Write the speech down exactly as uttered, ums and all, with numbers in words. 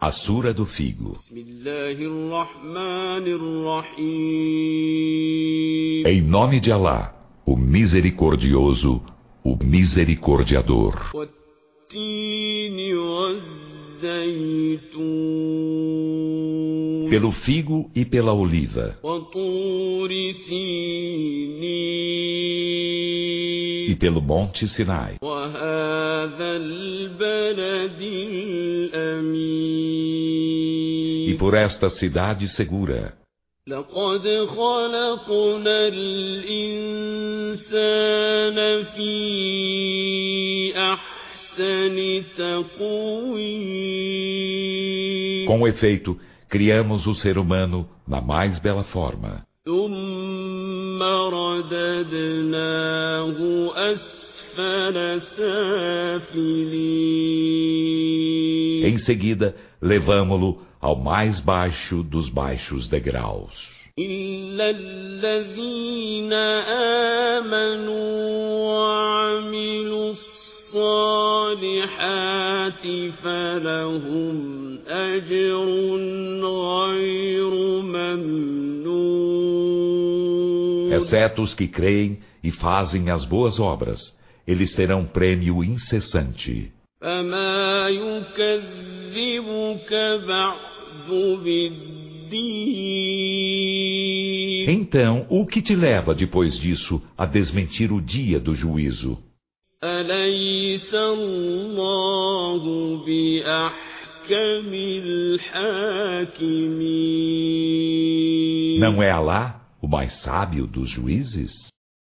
A Sura do Figo. Em nome de Alá, o Misericordioso, o Misericordiador. Pelo figo e pela oliva. E pelo monte Sinai. E por esta cidade segura. Com efeito, criamos o ser humano na mais bela forma. Em seguida, levamo-lo ao mais baixo dos baixos degraus. Exceto os que creem e fazem as boas obras, eles terão prêmio incessante. Então, o que te leva depois disso a desmentir o dia do juízo? Não é Alá o mais sábio dos juízes?